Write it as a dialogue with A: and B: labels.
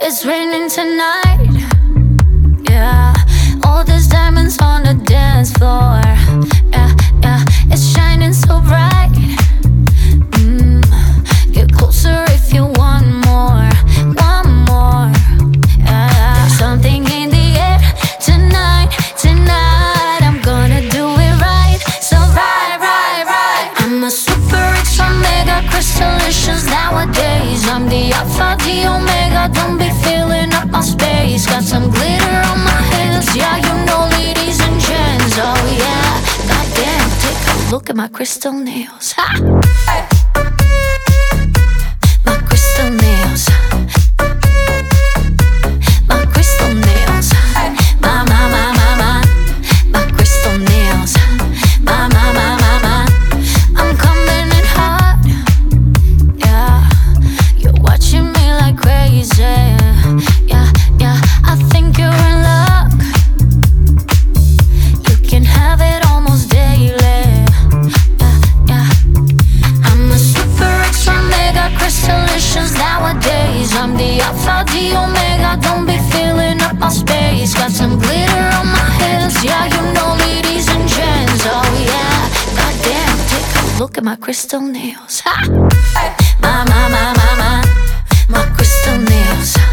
A: It's raining tonight, yeah. All these diamonds on the dance floor, yeah, yeah. It's shining so bright. Get closer if you want more, yeah. There's something in the air tonight, tonight. I'm gonna do it right, so right, right, right. I'm a super extra mega crystallicious nowadays. I'm the alpha, the omega. Don't be filling up my space. Got some glitter on my hands, yeah, you know, ladies and gents. Oh yeah, goddamn, take a look at my crystal nails. Ha! My crystal nails. My crystal nails. My crystal nails. I'm coming in hot, yeah. You're watching me like crazy, yeah, yeah. I think you're in luck. You can have it almost daily, yeah, yeah. I'm a super extra mega crystallicious nowadays. I'm the alpha, the omega. Don't be filling up my space. Got some glitter on my hands, yeah, you know, ladies and gents. Oh yeah, goddamn, take a look at my crystal nails. Ha! My crystal nails.